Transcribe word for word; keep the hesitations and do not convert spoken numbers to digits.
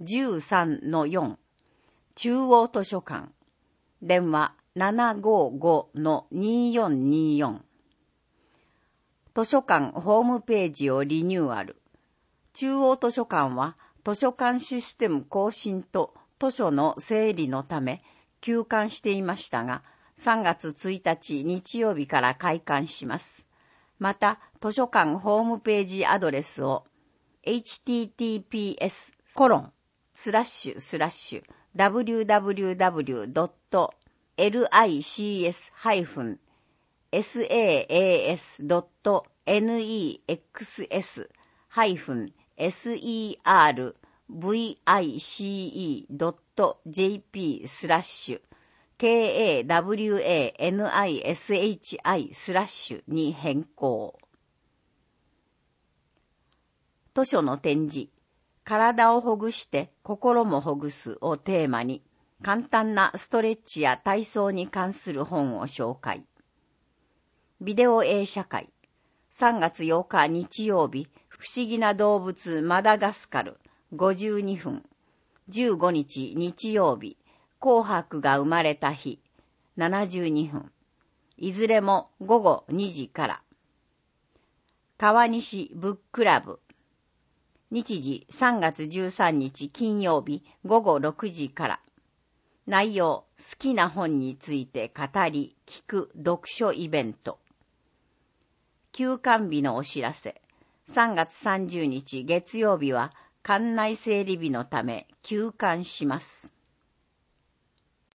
じゅうさんのよん、中央図書館、電話 ななごごのによんによん。図書館ホームページをリニューアル。中央図書館は図書館システム更新と図書の整理のため休館していましたが、さんがつついたち日曜日から開館します。また、図書館ホームページアドレスを エイチティーティーピーエス コロンスラッシュスラッシュ ダブリューダブリューダブリュードットリクス ハイフン サードットネックス ハイフン セルビシドットジェーピー スラッシュ ケーエーダブリューエーエヌアイエスエイチアイ スラッシュに変更。図書の展示、体をほぐして心もほぐすをテーマに、簡単なストレッチや体操に関する本を紹介。ビデオ映写会、さんがつようか日曜日、不思議な動物マダガスカルごじゅうにふん、じゅうごにち日曜日、紅白が生まれた日ななじゅうにふん、いずれもごごにじから。川西ブッククラブ、日時さんがつじゅうさんにち金曜日ごごろくじから。内容、好きな本について語り、聞く読書イベント。休館日のお知らせ。さんがつさんじゅうにち月曜日は館内整理日のため休館します。